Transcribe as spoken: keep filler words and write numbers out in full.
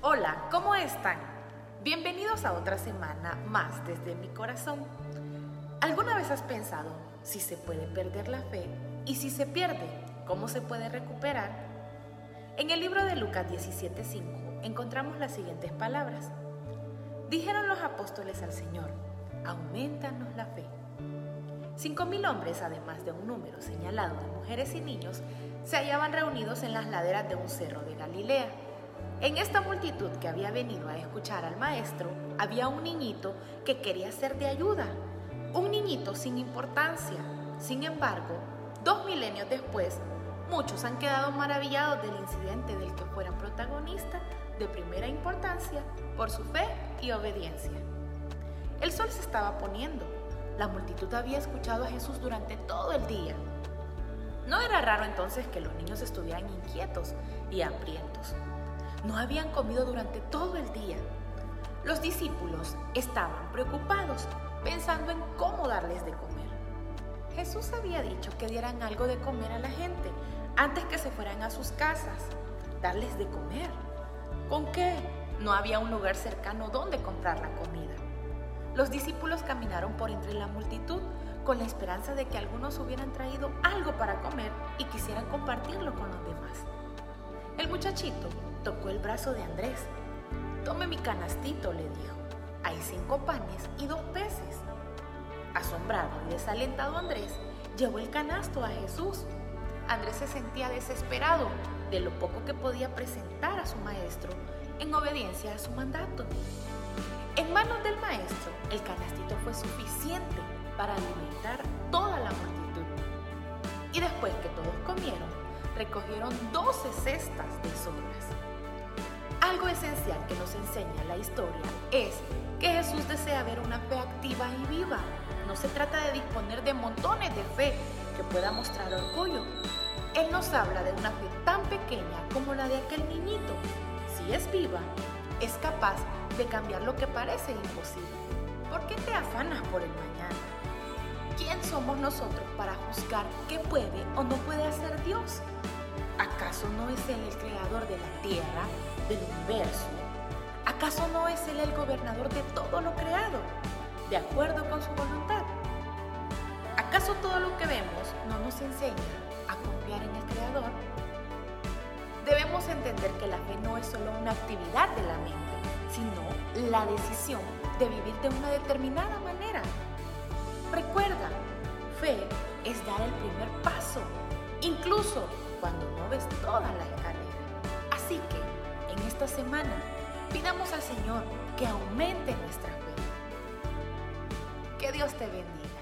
Hola, ¿cómo están? Bienvenidos a otra semana más desde mi corazón. ¿Alguna vez has pensado si se puede perder la fe? Y si se pierde, ¿cómo se puede recuperar? En el libro de Lucas diecisiete cinco encontramos las siguientes palabras. Dijeron los apóstoles al Señor, aumentanos la fe. Cinco mil hombres, además de un número señalado de mujeres y niños, se hallaban reunidos en las laderas de un cerro de Galilea. En esta multitud que había venido a escuchar al maestro, había un niñito que quería ser de ayuda. Un niñito sin importancia. Sin embargo, dos milenios después, muchos han quedado maravillados del incidente del que fuera protagonista de primera importancia por su fe y obediencia. El sol se estaba poniendo. La multitud había escuchado a Jesús durante todo el día. No era raro entonces que los niños estuvieran inquietos y hambrientos. No habían comido durante todo el día. Los discípulos estaban preocupados, pensando en cómo darles de comer. Jesús había dicho que dieran algo de comer a la gente antes que se fueran a sus casas. Darles de comer. ¿Con qué? No había un lugar cercano donde comprar la comida. Los discípulos caminaron por entre la multitud con la esperanza de que algunos hubieran traído algo para comer y quisieran compartirlo con los demás. El muchachito tocó el brazo de Andrés. Tome mi canastito, le dijo. Hay cinco panes y dos peces. Asombrado y desalentado Andrés llevó el canasto a Jesús. Andrés se sentía desesperado de lo poco que podía presentar a su maestro en obediencia a su mandato. En manos del maestro, el canastito fue suficiente para alimentar toda la multitud. Y después que todos comieron, recogieron doce cestas de sobras. Algo esencial que nos enseña la historia es que Jesús desea ver una fe activa y viva. No se trata de disponer de montones de fe que pueda mostrar orgullo. Él nos habla de una fe tan pequeña como la de aquel niñito. Si es viva, es capaz de cambiar lo que parece imposible. ¿Por qué te afanas por el mañana? ¿Quién somos nosotros para juzgar qué puede o no puede hacer Dios? ¿Acaso no es Él el creador de la tierra, del universo? ¿Acaso no es Él el gobernador de todo lo creado, de acuerdo con su voluntad? ¿Acaso todo lo que vemos no nos enseña a confiar en el Creador? Debemos entender que la fe no es solo una actividad de la mente, sino la decisión de vivir de una determinada manera. Recuerda, fe es dar el primer paso, incluso cuando no ves toda la escalera. Así que, en esta semana, pidamos al Señor que aumente nuestra fe. Que Dios te bendiga.